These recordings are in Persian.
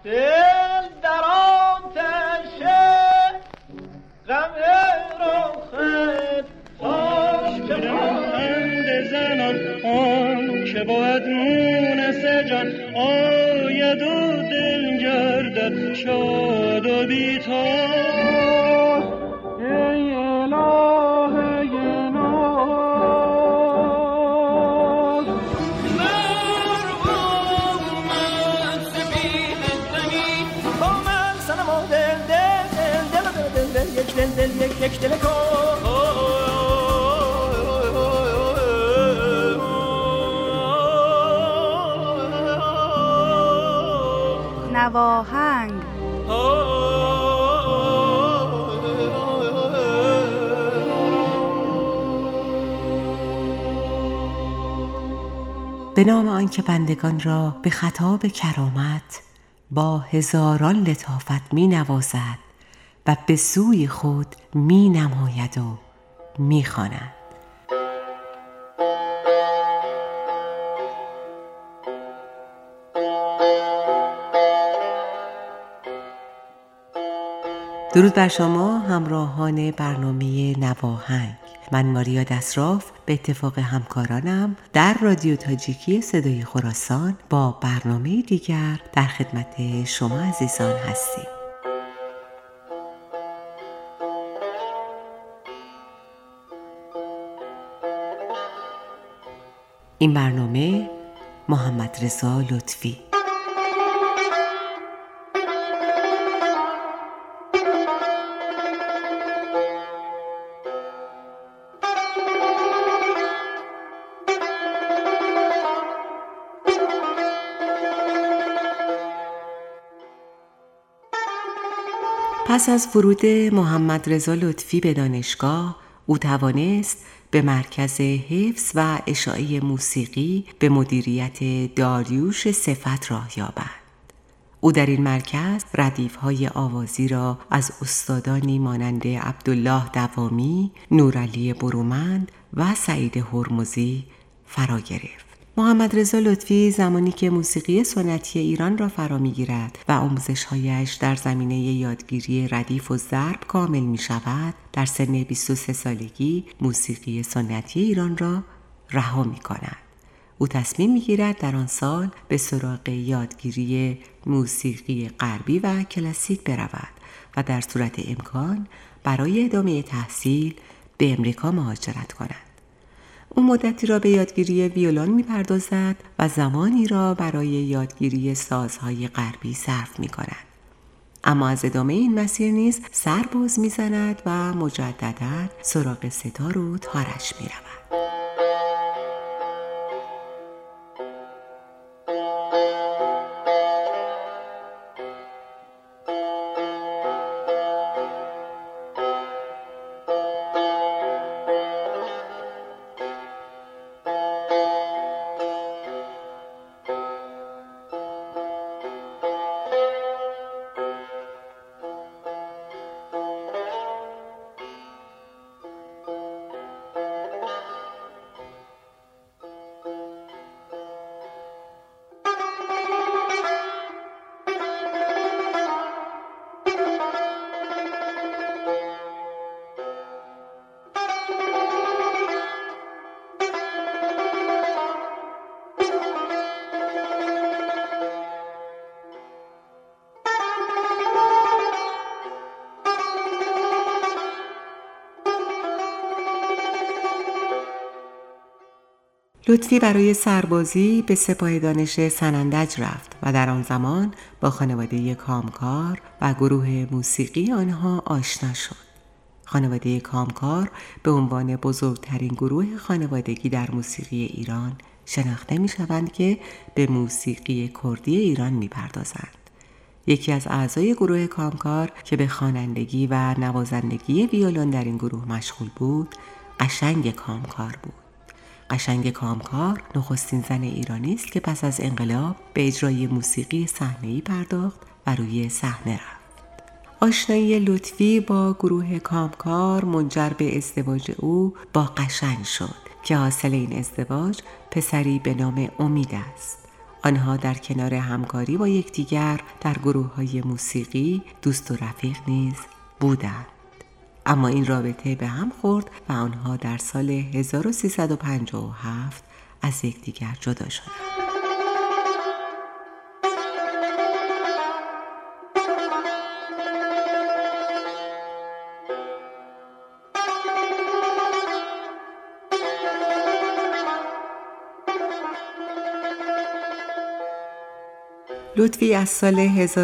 دل در آتش غم رخت تاش که مانند زنان آن که باید مونس جان آید و دل گردد شاد و بی‌تاب. یک دل نواهنگ. به نام آنکه بندگان را به خطاب کرامت با هزاران لطافت می نوازد و به سوی خود می نماید و می خواند. درود بر شما همراهان برنامه نواهنگ. من ماریا دسراف به اتفاق همکارانم در رادیو تاجیکی صدای خراسان با برنامه دیگر در خدمت شما عزیزان هستیم. این برنامه محمد رضا لطفی. پس از ورود محمد رضا لطفی به دانشگاه، او توانست به مرکز حفظ و اشاعه موسیقی به مدیریت داریوش صفت راه یابد. او در این مرکز ردیف‌های آوازی را از استادانی مانند عبدالله دوامی، نورعلی برومند و سعید هرمزی فرا گرفت. محمد رضا لطفی زمانی که موسیقی سنتی ایران را فرا می‌گیرد و آموزش‌هایش در زمینه یادگیری ردیف و ضرب کامل می‌شود، در سن 23 سالگی موسیقی سنتی ایران را رها می‌کند. او تصمیم می‌گیرد در آن سال به سراغ یادگیری موسیقی غربی و کلاسیک برود و در صورت امکان برای ادامه تحصیل به امریکا مهاجرت کند. او مدتی را به یادگیری ویولن می‌پردازد و زمانی را برای یادگیری سازهای غربی صرف می‌کند. اما از ادامه این مسیر نیز سر باز می‌زند و مجدداً سراغ ستار و تارش می‌رود. لطفی برای سربازی به سپاه دانش سنندج رفت و در آن زمان با خانواده کامکار و گروه موسیقی آنها آشنا شد. خانواده کامکار به عنوان بزرگترین گروه خانوادگی در موسیقی ایران شناخته می شوند که به موسیقی کردی ایران می پردازند. یکی از اعضای گروه کامکار که به خوانندگی و نوازندگی ویولن در این گروه مشغول بود، قشنگ کامکار بود. قشنگ کامکار نخستین زن ایرانی است که پس از انقلاب به اجرای موسیقی صحنه‌ای پرداخت و روی صحنه رفت. آشنایی لطفی با گروه کامکار منجر به ازدواج او با قشنگ شد که حاصل این ازدواج پسری به نام امید است. آنها در کنار همکاری با یکدیگر در گروه‌های موسیقی دوست و رفیق نیز بودند. اما این رابطه به هم خورد و آنها در سال 1357 از یکدیگر جدا شدند. لطفی از سال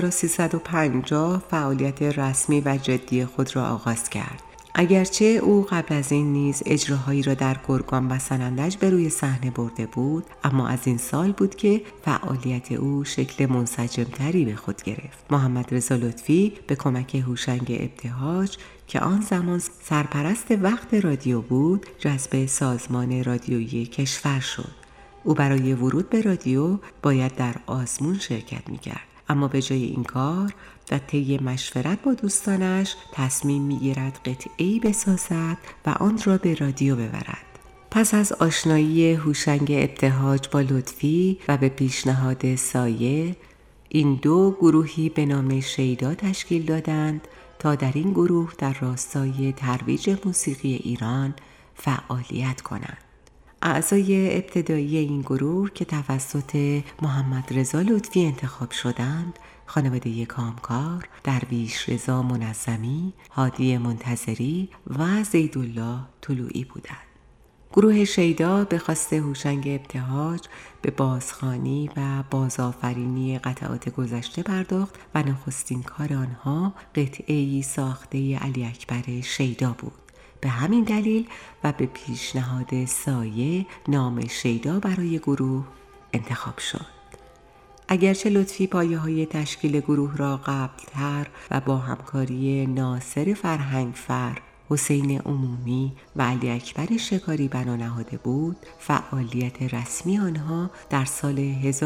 1350 فعالیت رسمی و جدی خود را آغاز کرد. اگرچه او قبل از این نیز اجراهایی را در گرگان و سنندج به روی صحنه برده بود، اما از این سال بود که فعالیت او شکل منسجم‌تری به خود گرفت. محمد رضا لطفی به کمک هوشنگ ابتهاج که آن زمان سرپرست وقت رادیو بود، جذب سازمان رادیویی کشور شد. او برای ورود به رادیو باید در آزمون شرکت می‌کرد، اما به جای این کار و طی مشورت با دوستانش تصمیم می‌گیرد قطعه‌ای بسازد و آن را به رادیو ببرد. پس از آشنایی هوشنگ ابتهاج با لطفی و به پیشنهاد سایه، این دو گروهی به نام شیدا تشکیل دادند تا در این گروه در راستای ترویج موسیقی ایران فعالیت کنند. اعضای ابتدایی این گروه که توسط محمد رضا لطفی انتخاب شدند، خانواده کامکار، درویش رضا منظمی، هادی منتظری و زیدالله طلوعی بودند. گروه شیدا به خواست هوشنگ ابتهاج به بازخوانی و بازآفرینی قطعات گذشته پرداخت و نخستین کار آنها قطعه‌ای ساخته علی اکبر شیدا بود. به همین دلیل و به پیشنهاد سایه نام شیدا برای گروه انتخاب شد. اگرچه لطفی پایه‌های تشکیل گروه را قبل‌تر و با همکاری ناصر فرهنگفر، حسین عمومی و علی اکبر شکاری بنا نهاده بود، فعالیت رسمی آنها در سال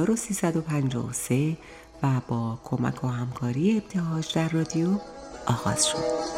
1353 و با کمک و همکاری ابتهاج در رادیو آغاز شد.